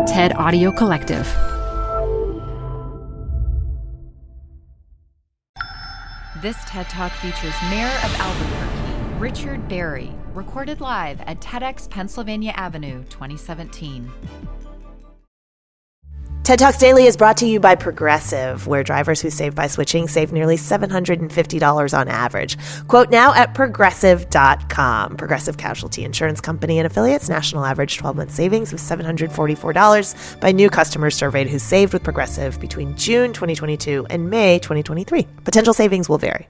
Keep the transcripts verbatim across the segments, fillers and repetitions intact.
TED Audio Collective. This TED Talk features Mayor of Albuquerque, Richard Berry, recorded live at TEDx Pennsylvania Avenue, twenty seventeen. TED Talks Daily is brought to you by Progressive, where drivers who save by switching save nearly seven hundred fifty dollars on average. Quote now at progressive dot com. Progressive Casualty Insurance Company and affiliates. National average twelve-month savings of seven hundred forty-four dollars by new customers surveyed who saved with Progressive between June twenty twenty-two and May twenty twenty-three. Potential savings will vary.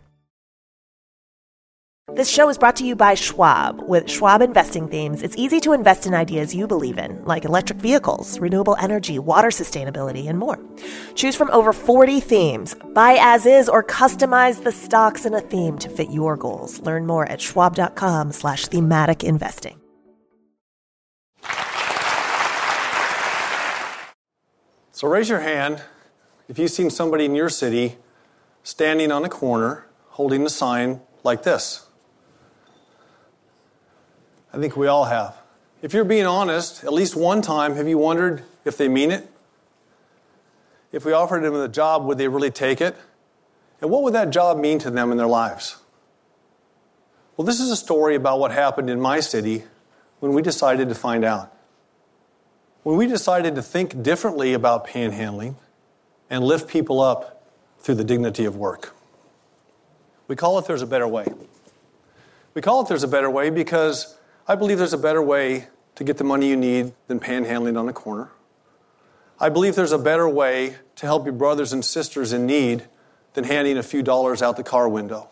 This show is brought to you by Schwab. With Schwab investing themes, it's easy to invest in ideas you believe in, like electric vehicles, renewable energy, water sustainability, and more. Choose from over forty themes. Buy as is or customize the stocks in a theme to fit your goals. Learn more at schwab.com slash thematic investing. So raise your hand if you've seen somebody in your city standing on a corner holding a sign like this. I think we all have. If you're being honest, at least one time, have you wondered if they mean it? If we offered them a job, would they really take it? And what would that job mean to them in their lives? Well, this is a story about what happened in my city when we decided to find out. When we decided to think differently about panhandling and lift people up through the dignity of work. We call it There's a Better Way. We call it There's a Better Way because I believe there's a better way to get the money you need than panhandling on a corner. I believe there's a better way to help your brothers and sisters in need than handing a few dollars out the car window.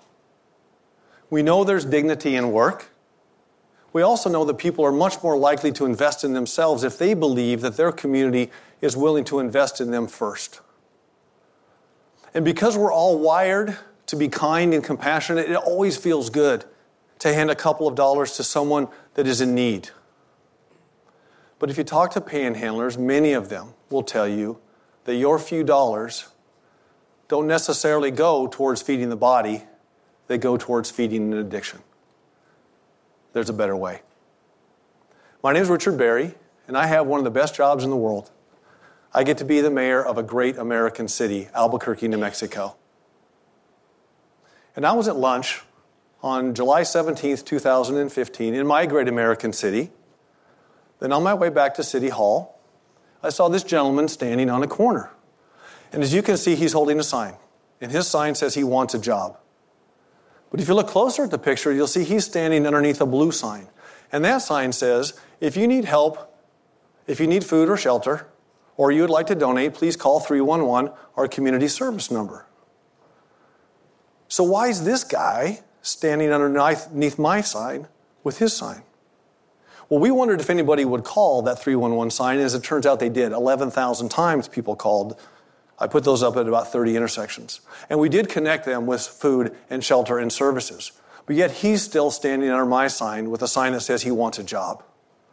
We know there's dignity in work. We also know that people are much more likely to invest in themselves if they believe that their community is willing to invest in them first. And because we're all wired to be kind and compassionate, it always feels good to hand a couple of dollars to someone that is in need. But if you talk to panhandlers, many of them will tell you that your few dollars don't necessarily go towards feeding the body, they go towards feeding an addiction. There's a better way. My name is Richard Berry, and I have one of the best jobs in the world. I get to be the mayor of a great American city, Albuquerque, New Mexico. And I was at lunch on July seventeenth, two thousand fifteen, in my great American city. Then on my way back to City Hall, I saw this gentleman standing on a corner. And as you can see, he's holding a sign. And his sign says he wants a job. But if you look closer at the picture, you'll see he's standing underneath a blue sign. And that sign says, if you need help, if you need food or shelter, or you would like to donate, please call three one one, our community service number. So why is this guy standing underneath my sign with his sign? Well, we wondered if anybody would call that three one one sign, and as it turns out they did. eleven thousand times people called. I put those up at about thirty intersections. And we did connect them with food and shelter and services. But yet he's still standing under my sign with a sign that says he wants a job.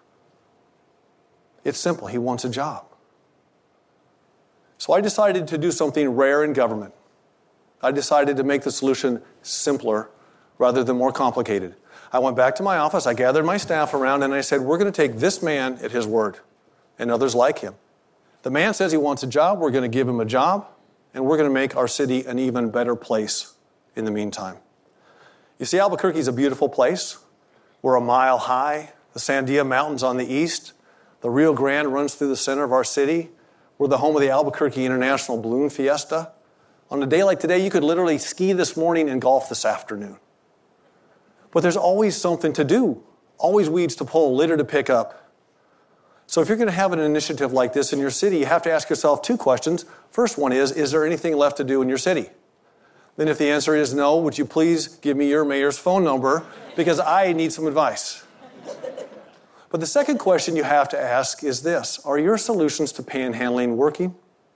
It's simple. He wants a job. So I decided to do something rare in government. I decided to make the solution simpler rather than more complicated. I went back to my office, I gathered my staff around, and I said, we're going to take this man at his word and others like him. The man says he wants a job, we're going to give him a job, and we're going to make our city an even better place in the meantime. You see, Albuquerque is a beautiful place. We're a mile high, the Sandia Mountains on the east. The Rio Grande runs through the center of our city. We're the home of the Albuquerque International Balloon Fiesta. On a day like today, you could literally ski this morning and golf this afternoon. But there's always something to do, always weeds to pull, litter to pick up. So if you're going to have an initiative like this in your city, you have to ask yourself two questions. First one is, is there anything left to do in your city? Then if the answer is no, would you please give me your mayor's phone number, because I need some advice. But the second question you have to ask is this: are your solutions to panhandling working?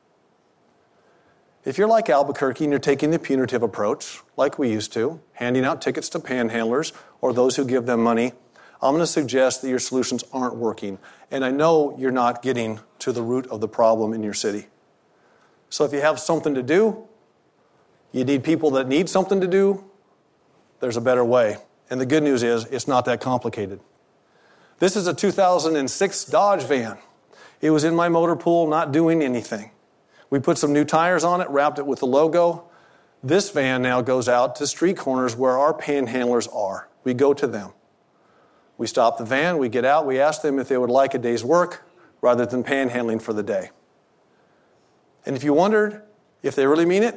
If you're like Albuquerque and you're taking the punitive approach, like we used to, handing out tickets to panhandlers or those who give them money, I'm going to suggest that your solutions aren't working. And I know you're not getting to the root of the problem in your city. So if you have something to do, you need people that need something to do, there's a better way. And the good news is, it's not that complicated. This is a two thousand six Dodge van. It was in my motor pool, not doing anything. We put some new tires on it, wrapped it with the logo. This van now goes out to street corners where our panhandlers are. We go to them. We stop the van, we get out, we ask them if they would like a day's work rather than panhandling for the day. And if you wondered if they really mean it,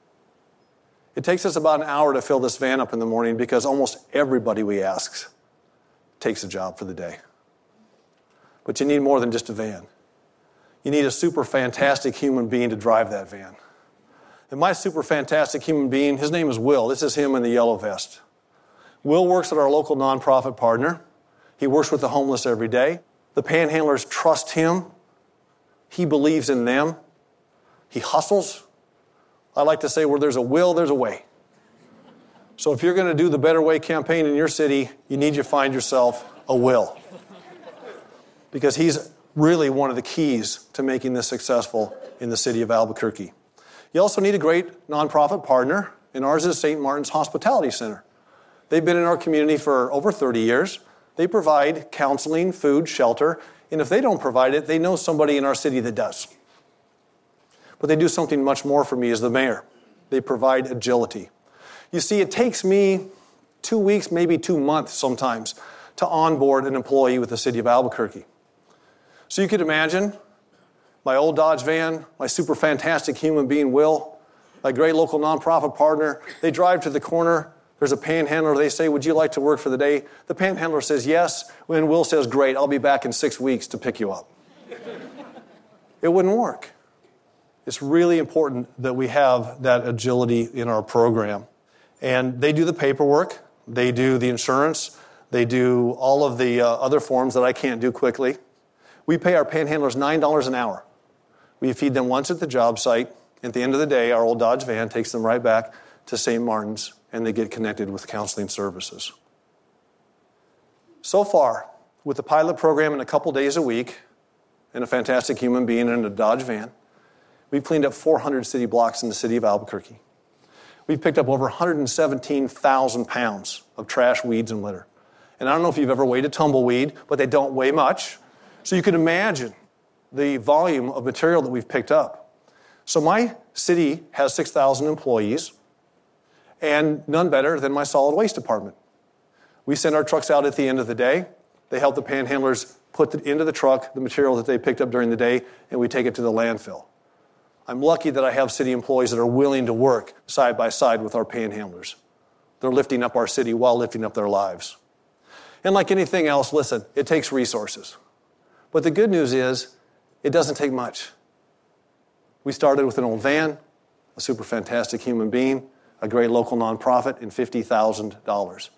it takes us about an hour to fill this van up in the morning because almost everybody we ask takes a job for the day. But you need more than just a van. You need a super fantastic human being to drive that van. And my super fantastic human being, his name is Will. This is him in the yellow vest. Will works at our local nonprofit partner. He works with the homeless every day. The panhandlers trust him. He believes in them. He hustles. I like to say where there's a will, there's a way. So if you're going to do the Better Way campaign in your city, you need to find yourself a Will. Because he's really one of the keys to making this successful in the city of Albuquerque. You also need a great nonprofit partner, and ours is Saint Martin's Hospitality Center. They've been in our community for over thirty years. They provide counseling, food, shelter, and if they don't provide it, they know somebody in our city that does. But they do something much more for me as the mayor. They provide agility. You see, it takes me two weeks, maybe two months sometimes, to onboard an employee with the city of Albuquerque. So you could imagine my old Dodge van, my super fantastic human being, Will, my great local nonprofit partner. They drive to the corner. There's a panhandler. They say, would you like to work for the day? The panhandler says yes. When Will says, great, I'll be back in six weeks to pick you up. It wouldn't work. It's really important that we have that agility in our program. And they do the paperwork. They do the insurance. They do all of the uh, other forms that I can't do quickly. We pay our panhandlers nine dollars an hour. We feed them once at the job site. At the end of the day, our old Dodge van takes them right back to Saint Martin's, and they get connected with counseling services. So far, with the pilot program in a couple days a week, and a fantastic human being in a Dodge van, we've cleaned up four hundred city blocks in the city of Albuquerque. We've picked up over one hundred seventeen thousand pounds of trash, weeds, and litter. And I don't know if you've ever weighed a tumbleweed, but they don't weigh much. So you can imagine the volume of material that we've picked up. So my city has six thousand employees, and none better than my solid waste department. We send our trucks out at the end of the day. They help the panhandlers put the, into the truck the material that they picked up during the day, and we take it to the landfill. I'm lucky that I have city employees that are willing to work side by side with our panhandlers. They're lifting up our city while lifting up their lives. And like anything else, listen, it takes resources. But the good news is, it doesn't take much. We started with an old van, a super fantastic human being, a great local nonprofit, and fifty thousand dollars.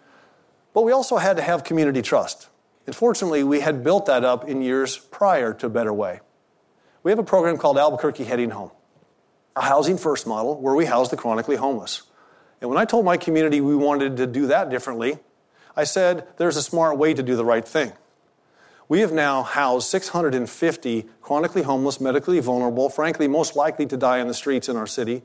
But we also had to have community trust. And fortunately, we had built that up in years prior to Better Way. We have a program called Albuquerque Heading Home, a housing first model where we house the chronically homeless. And when I told my community we wanted to do that differently, I said there's a smart way to do the right thing. We have now housed six hundred fifty chronically homeless, medically vulnerable, frankly, most likely to die on the streets in our city.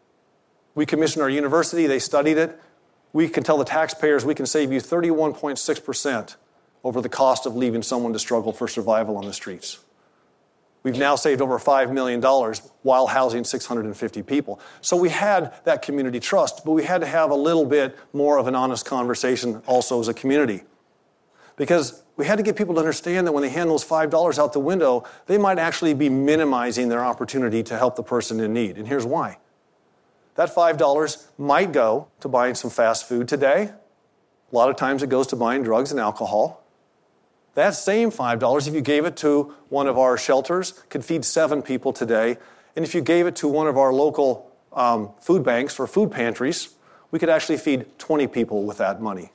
We commissioned our university. They studied it. We can tell the taxpayers we can save you thirty-one point six percent over the cost of leaving someone to struggle for survival on the streets. We've now saved over five million dollars while housing six hundred fifty people. So we had that community trust, but we had to have a little bit more of an honest conversation also as a community. Because we had to get people to understand that when they hand those five dollars out the window, they might actually be minimizing their opportunity to help the person in need. And here's why. That five dollars might go to buying some fast food today. A lot of times it goes to buying drugs and alcohol. That same five dollars, if you gave it to one of our shelters, could feed seven people today. And if you gave it to one of our local um, food banks or food pantries, we could actually feed twenty people with that money.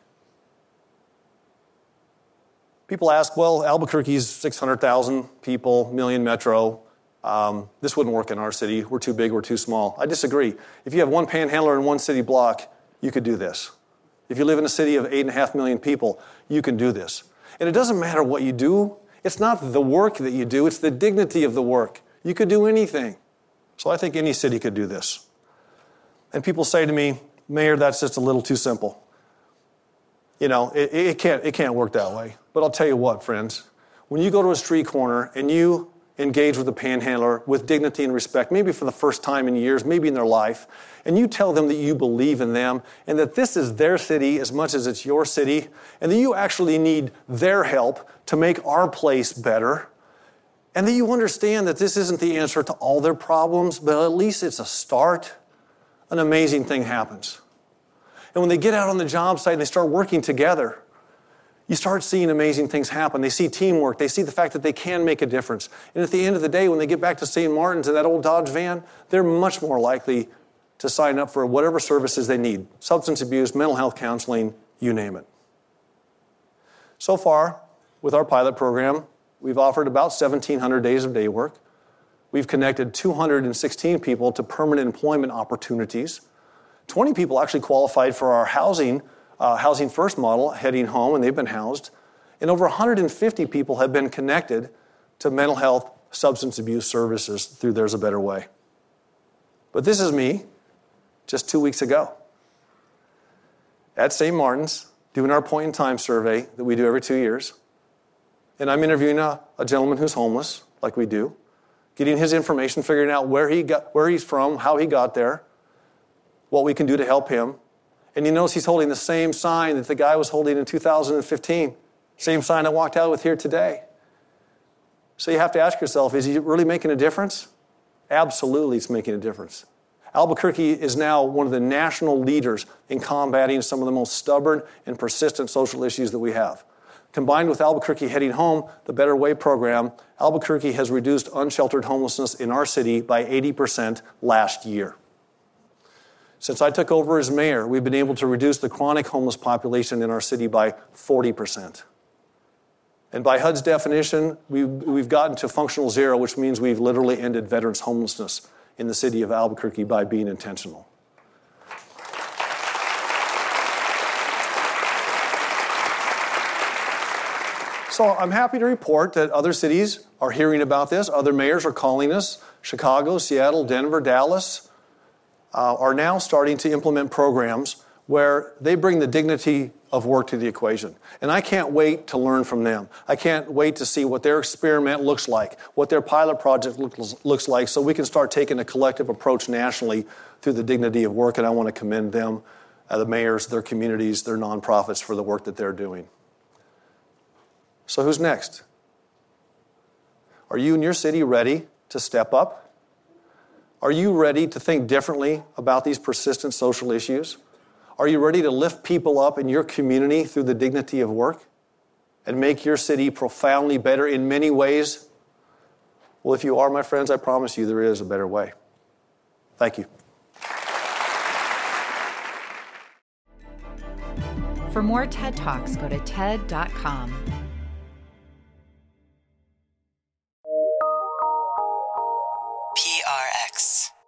People ask, well, Albuquerque's six hundred thousand people, million metro. Um, this wouldn't work in our city. We're too big, we're too small. I disagree. If you have one panhandler in one city block, you could do this. If you live in a city of eight and a half million people, you can do this. And it doesn't matter what you do. It's not the work that you do, it's the dignity of the work. You could do anything. So I think any city could do this. And people say to me, Mayor, that's just a little too simple. You know, it, it can't it can't work that way. But I'll tell you what, friends. when you go to a street corner and you engage with a panhandler with dignity and respect, maybe for the first time in years, maybe in their life, and you tell them that you believe in them and that this is their city as much as it's your city, and that you actually need their help to make our place better, and that you understand that this isn't the answer to all their problems, but at least it's a start, an amazing thing happens. And when they get out on the job site and they start working together, you start seeing amazing things happen. They see teamwork. They see the fact that they can make a difference. And at the end of the day, when they get back to Saint Martin's in that old Dodge van, they're much more likely to sign up for whatever services they need. Substance abuse, mental health counseling, you name it. So far, with our pilot program, we've offered about seventeen hundred days of day work. We've connected two hundred sixteen people to permanent employment opportunities. twenty people actually qualified for our housing Uh, Housing First model, heading home, and they've been housed. And over one hundred fifty people have been connected to mental health, substance abuse services through There's a Better Way. But this is me just two weeks ago at Saint Martin's doing our point-in-time survey that we do every two years. And I'm interviewing a, a gentleman who's homeless, like we do, getting his information, figuring out where he got, where he's from, how he got there, what we can do to help him. And you notice he's holding the same sign that the guy was holding in two thousand fifteen. Same sign I walked out with here today. So you have to ask yourself, is he really making a difference? Absolutely, it's making a difference. Albuquerque is now one of the national leaders in combating some of the most stubborn and persistent social issues that we have. Combined with Albuquerque Heading Home, the Better Way program, Albuquerque has reduced unsheltered homelessness in our city by eighty percent last year. Since I took over as mayor, we've been able to reduce the chronic homeless population in our city by forty percent. And by H U D's definition, we've, we've gotten to functional zero, which means we've literally ended veterans' homelessness in the city of Albuquerque by being intentional. So I'm happy to report that other cities are hearing about this. Other mayors are calling us. Chicago, Seattle, Denver, Dallas, Uh, are now starting to implement programs where they bring the dignity of work to the equation. And I can't wait to learn from them. I can't wait to see what their experiment looks like, what their pilot project looks, looks like, so we can start taking a collective approach nationally through the dignity of work. And I want to commend them, uh, the mayors, their communities, their nonprofits for the work that they're doing. So who's next? Are you in your city ready to step up? Are you ready to think differently about these persistent social issues? Are you ready to lift people up in your community through the dignity of work and make your city profoundly better in many ways? Well, if you are, my friends, I promise you there is a better way. Thank you. For more TED Talks, go to ted dot com. P R X.